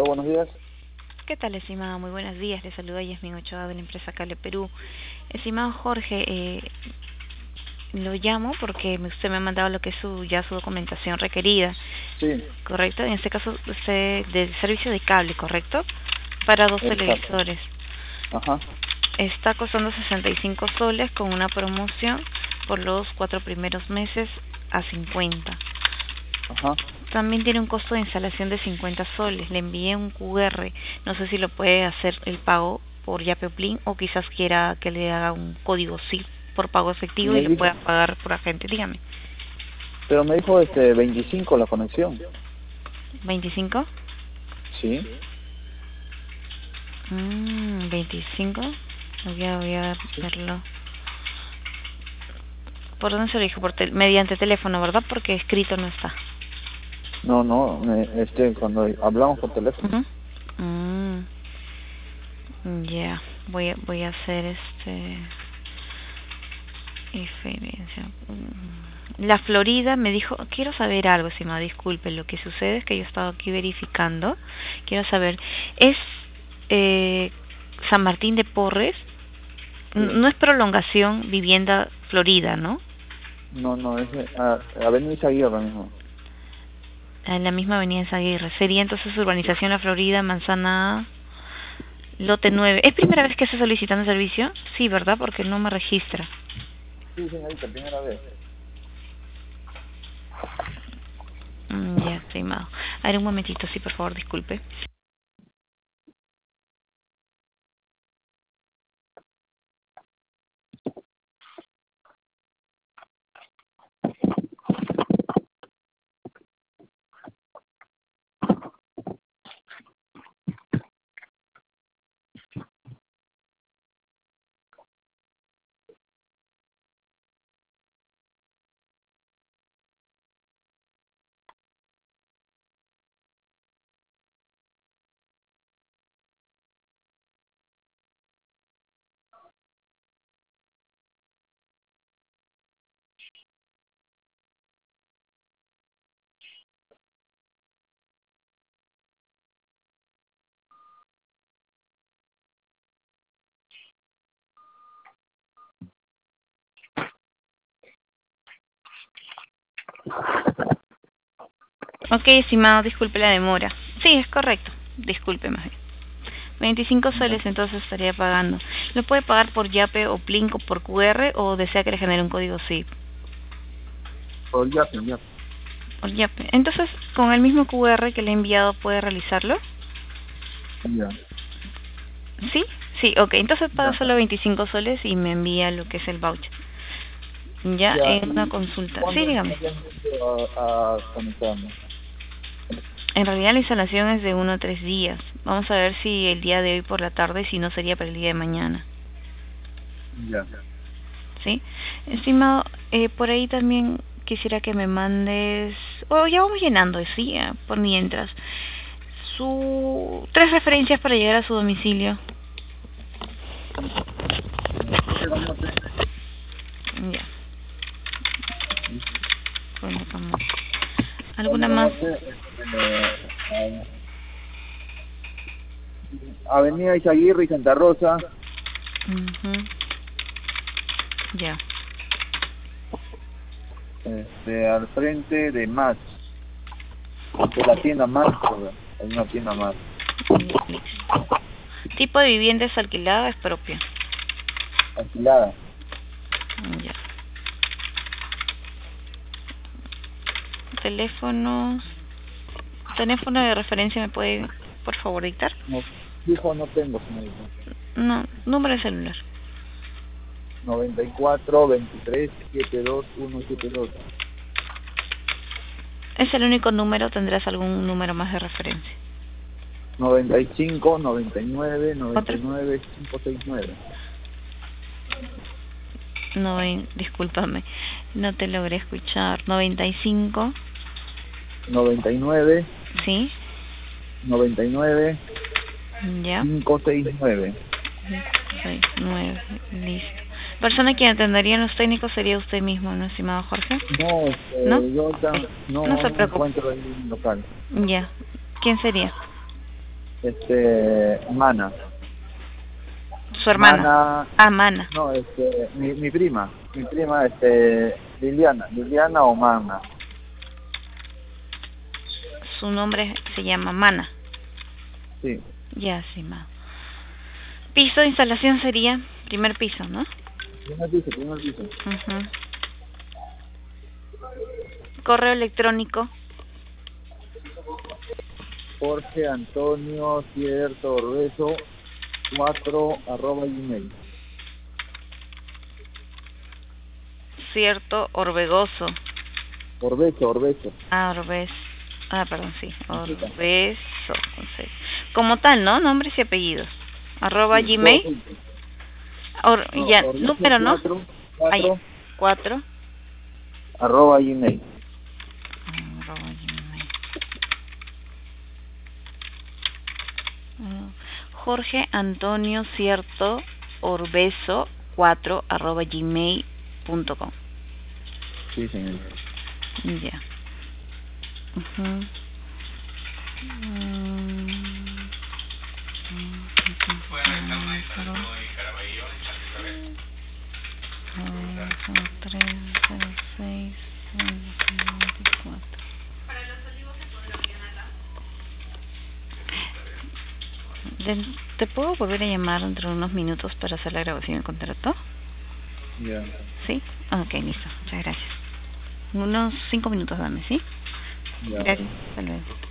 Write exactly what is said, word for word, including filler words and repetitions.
buenos días. ¿Qué tal, estimado? Muy buenos días. Le saluda Yasmin Ochoa de la empresa Cable Perú. Estimado Jorge, eh, lo llamo porque me- usted me ha mandado lo que es su, ya su documentación requerida, Sí, ¿correcto? En este caso, usted del servicio de cable, ¿correcto? Para dos exacto. televisores. Ajá, Está costando sesenta y cinco soles con una promoción por los cuatro primeros meses a cincuenta. ajá. También tiene un costo de instalación de cincuenta soles. Le envié un Q R. No sé si lo puede hacer el pago por Yape Plin o quizás quiera que le haga un código S I F por pago efectivo y Me lo dijo, pueda pagar por agente. Dígame. pero me dijo este veinticinco la conexión. ¿veinticinco? Sí, Mm, ¿veinticinco? Voy a, voy a sí. verlo. ¿Por dónde se lo dijo? Por tel- mediante teléfono, ¿verdad? Porque escrito no está. No, no, me- este, cuando hablamos por teléfono. Ujú. Mm, ya, voy a, voy a hacer este... Diferencia. Mm. La Florida me dijo, quiero saber algo, si me disculpe, lo que sucede es que yo he estado aquí verificando, quiero saber, ¿es eh, San Martín de Porres? N- Sí. No es prolongación vivienda Florida, ¿no? No, no, es eh, a, Avenida Izaguirre ahora mismo. En la misma avenida Zaguirre. Sería entonces Urbanización La Florida, Manzana Lote nueve. ¿Es primera vez que está solicitando servicio? Sí, ¿verdad? Porque no me registra. Sí, señorita, primera vez. Mm, ya, estimado. A ver, un momentito, sí, por favor, disculpe. Ok, estimado, disculpe la demora. Sí, es correcto. Disculpe más bien. veinticinco Ya. soles entonces estaría pagando. ¿Lo puede pagar por Yape o Plink o por Q R o desea que le genere un código S I F? Por Yape, Yape. Por Yape. Entonces, con el mismo Q R que le he enviado, ¿puede realizarlo? Ya, ¿Sí? Sí, ok. Entonces paga ya. solo veinticinco soles y me envía lo que es el voucher. Ya Ya, en una ¿y consulta. Sí, cuándo dígame. estarían yendo a, a conectarnos? En realidad la instalación es de uno a tres días. Vamos a ver si el día de hoy por la tarde, si no sería para el día de mañana. Ya. ¿Sí? Estimado, eh, por ahí también quisiera que me mandes, o ya vamos llenando, sí, ya, por mientras, su tres referencias para llegar a su domicilio. Pero no te- Ya, bueno, vamos. ¿Alguna Ponme más? anote, este, a- Avenida Izaguirre y Santa Rosa, Ujú. Ya, este, al frente de Max, de la tienda Max, joder, hay una tienda Max, ya, listo. Tipo de vivienda es alquilada, es propia. alquilada. Ya. Teléfonos, teléfono de referencia me puede, por favor, dictar. No, fijo no tengo, señorita. No, número de celular. noventa y cuatro, veintitrés, setenta y dos, ciento setenta y dos. ¿Es el único número? ¿Tendrás algún número más de referencia? noventa y cinco, noventa y nueve, noventa ¿Otro? y nueve, quinientos sesenta y nueve. No, eh, discúlpame, no te logré escuchar. Noventa y cinco, noventa y nueve, ¿sí? noventa y nueve, Ya. quinientos sesenta y nueve. Seis, nueve, listo. Persona que atenderían los técnicos sería usted mismo, ¿no, estimado Jorge? No, ¿No? este, yo Ok, ahorita no no, se no me preocupe. encuentro ahí en el local. Ya. ¿Quién sería? Este, Mana. Su hermana. Mana, Ah, Mana. no, este, mi, mi prima, mi prima, este, Liliana, Liliana o Mana. Su nombre se llama Mana. Sí. Ya, sí, ma. Piso de instalación sería primer piso, ¿no? Primer piso, primer piso. Uh-huh. Correo electrónico. Jorge Antonio Cierto Orbeso cuatro arroba gmail. Cierto, Orbegoso. Orbeso, Orbeso. Ah, Orbeso. Ah, perdón, sí. Orbeso. Entonces, como tal, ¿no? Nombres y apellidos. Arroba Sí, Gmail. Or, no, ya, Orbeso número, ¿no? cuatro, Ah, ya. cuatro, Cuatro. arroba gmail. Arroba Gmail. Uh, Jorge Antonio Cierto Orbeso cuatro arroba gmail punto com. Sí, señor. Ya. Uh-huh. ¿Te puedo volver a llamar dentro de unos minutos para hacer la grabación del contrato? Ya. Yeah. ¿Sí? Ok, listo. Muchas gracias. Unos cinco minutos dame, ¿sí? Yeah. Gracias. Hasta luego.